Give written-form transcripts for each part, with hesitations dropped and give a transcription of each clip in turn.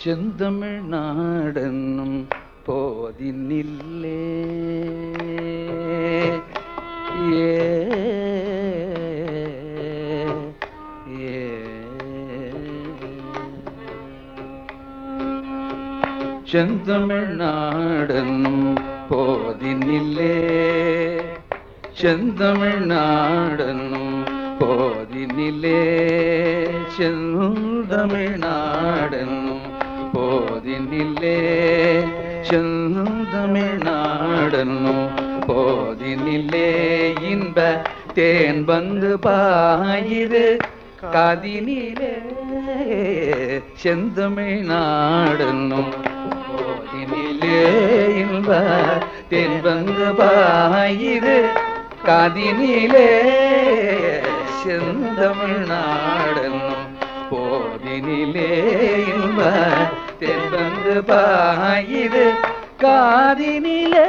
செந்தமிழ்நாடென்னும் போதினில்லே செந்தமிழ்நாடென்னும் போதினில்லே செந்தமிழ்நாடென்னும் போதினிலே செந்தமிழ்நாடென்னும் போதினிலே செந்தமிழ்நாடென்னும் போதினிலே இன்ப தேன் வந்து பாயுது காதினிலே செந்தமிழ்நாடென்னும் போதினிலே இன்ப தேன் வந்து பாயுது காதினிலே செந்தமிழ்நாடென்னும் போதினிலே இன்ப தேன் வந்து பாயுது காதினிலே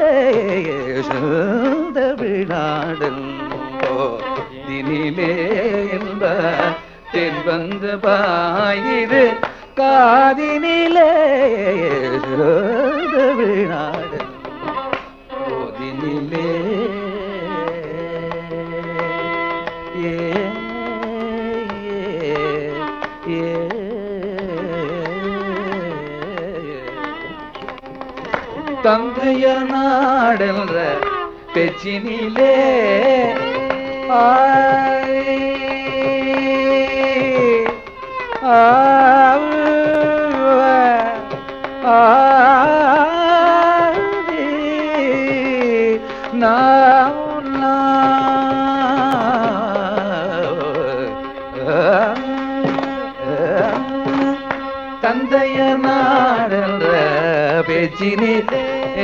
செந்தமிழ்நாடென்னும் போதினிலே இன்ப தேன் வந்து பாயுது காதினிலே செந்தமிழ்நாடென்னும் போதினிலே தந்தைய நாடென்ற பேச்சினிலே தந்தைய நாடென்ற பேச்சினிலே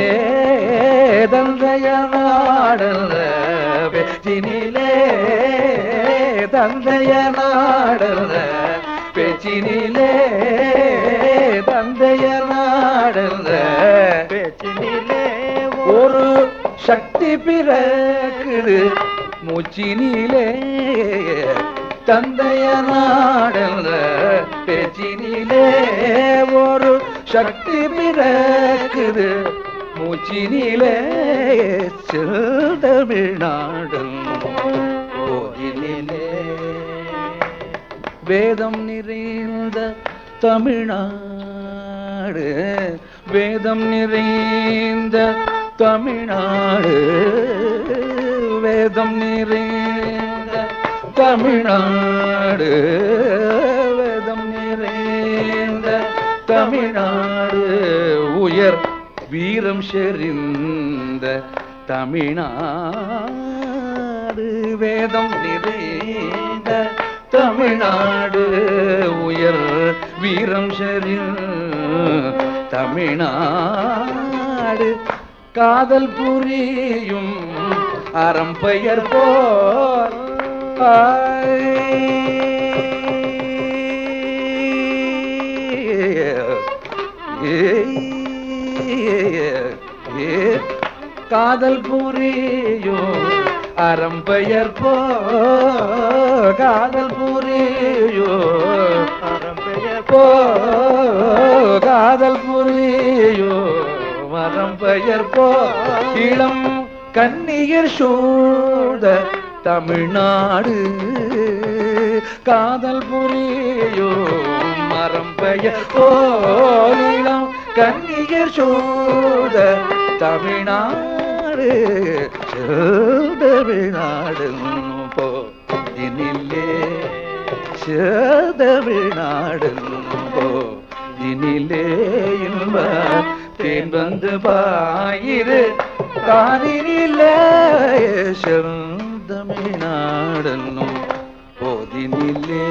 தந்தைய நாடென்ற பேச்சினிலே தந்தைய நாடென்ற பேச்சினிலே தந்தைய நாடென்ற பேச்சினிலே ஒரு சக்தி பிறக்குது மூச்சினிலே தந்தைய நாடென்ற பேச்சினிலே ஒரு சக்தி பிறக்குது மூச்சினிலே செந்தமிழ்நாடென்னும் போதினிலே வேதம் நிறைந்த தமிழ்நாடு வேதம் நிறைந்த தமிழ்நாடு வேதம் நிறைந்த தமிழ்நாடு வேதம் நிறைந்த தமிழ்நாடு உயர் வீரம் செறிந்த தமிழ்நாடு வேதம் நிறைந்த தமிழ்நாடு உயர் வீரம் செறிந்த தமிழ்நாடு காதல் புரியும் அறம்பெயர் போல் காதல் புரியும் அறம்பெயர் போ காதல் புரியும் அறம்பெயர் போ காதல் புரியும் அறம்பெயர் போ இளம் கன்னியர் சூழ்ந்த தமிழ்நாடு காதல் புரியும் அறம்பெயர் போலிடம் கன்னியர் சூழ்ந்த தமிழ்நாடு செந்தமிழ்நாடு போதினிலே செந்தமிழ்நாடு போதினிலே இன்ப தேன் வந்து பாயுது காதினிலே செந்தமிழ்நாடென்னும் போதினிலே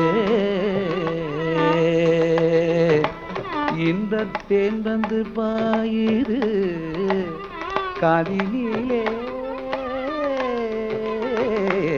இன்பத் தேன் வந்து பாயுது காதினிலே